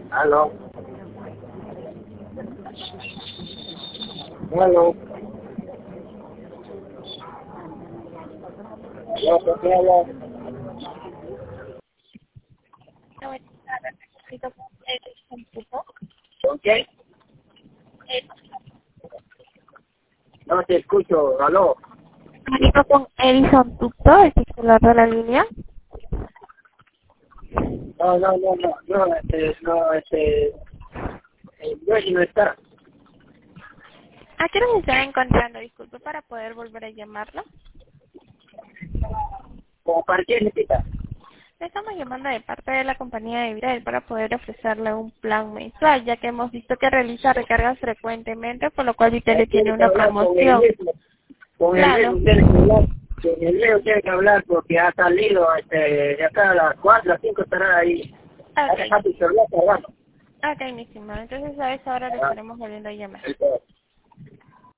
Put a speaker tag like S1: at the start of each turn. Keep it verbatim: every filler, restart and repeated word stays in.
S1: Aló. Aló. Aló, ¿por qué habla? ¿Con qué? No te escucho. Aló.
S2: Comunico con Edison Tuto, el titular de la línea.
S1: No, no, no, no, no, este, no, este, el dueño no está.
S2: ¿A qué hora se está encontrando? Disculpe para poder volver a llamarlo.
S1: ¿Como para qué necesita?
S2: Le estamos llamando de parte de la compañía de Vitel para poder ofrecerle un plan mensual, ya que hemos visto que realiza recargas frecuentemente, por lo cual Vitel le tiene
S1: Tiene que
S2: una
S1: hablar con el
S2: promoción.
S1: mismo. Con el
S2: Claro.
S1: mismo tiene que hablar. Con el mismo tiene que hablar porque ha salido, este, de acá a las cuatro, a las cinco estará ahí. Ha
S2: Ok.
S1: dejado su celular cerrado.
S2: Ok, mi estimado. Entonces a esa hora le
S1: Ah,
S2: estaremos volviendo a llamar.
S1: entonces,